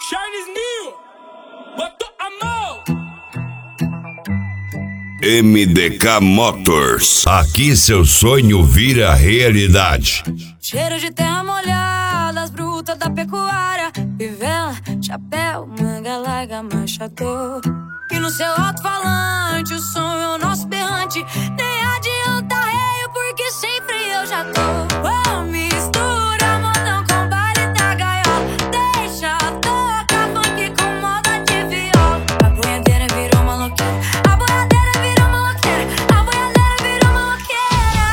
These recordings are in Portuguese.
Chinese New, botou a mão. MDK Motors, aqui seu sonho vira realidade. Cheiro de terra molhada, as brutas da pecuária, fivela, chapéu, manga larga, manchador. E no seu alto-falante, o som é o nosso berrante. Nem adianta reio, porque sempre eu já tô. Oh, mistura modão com baile da gaiola. Deixa tocar funk com moda de viola. A boiadeira virou maloqueira, a boiadeira virou maloqueira, a boiadeira virou maloqueira.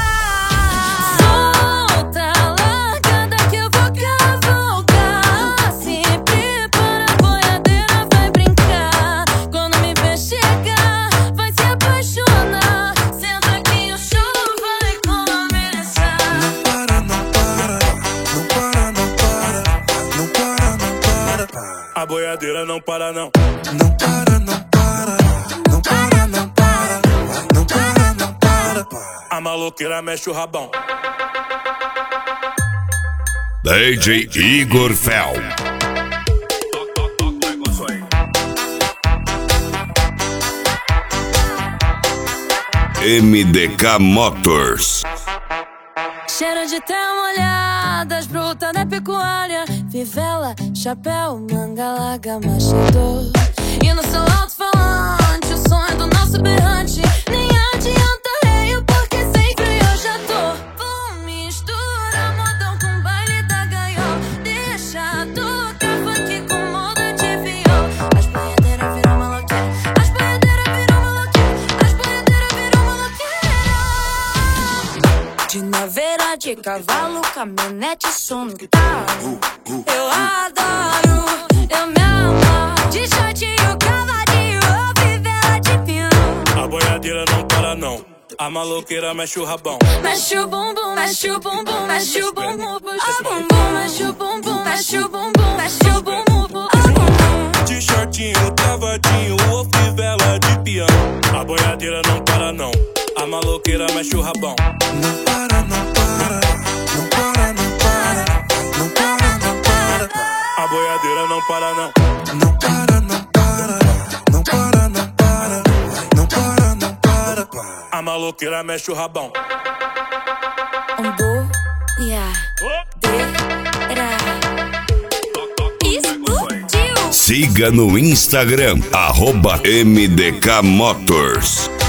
Solta, largada que eu vou cavalgar. Se prepara, a boiadeira vai brincar. Quando me ver chegar, vai se apaixonar. Senta que o show vai começar. Não para, não para, não para, não para, não para, não para. A boiadeira não para não. Não para, não para, não para, não para, não para, não para. A maloqueira mexe o rabão. DJ Igor Fel. MDK Motors. Cheiro de terra molhada, as brutas da pecuária, fivela, chapéu, manga larga, machador. E no seu alto-falante, o som é do nosso berrante. Nem adianta reio, porque sempre eu já tô. Pum, mistura modão com baile da gaiola. Deixa tocar funk com moda de viola. As boiadeiras viram maloqueira, as boiadeiras viram maloqueira, as boiadeiras viram maloqueira. De naveira, de cavalo, caminhonete, som no talo. Eu adoro, eu me amo. De shortinho, cavadinho, ou fivela de pinhão. A boiadeira não para não. A maloqueira mexe o rabão. Mexe o bumbum, mexe o bumbum, mexe o bumbum, puxa o bumbum, mexe o bumbum, mexe o bumbum, mexe o bumbum, puxa o bumbum. De shortinho, cavadinho ou fivela de peão. A boiadeira não para não. A maloqueira mexe o rabão. Não para, não para, não para, não para, não para, não para. A boiadeira não para não. Não para, não para, não para, não para, não para, não para. A maloqueira mexe o rabão. Explodiu. Siga no Instagram, @MDK Motors.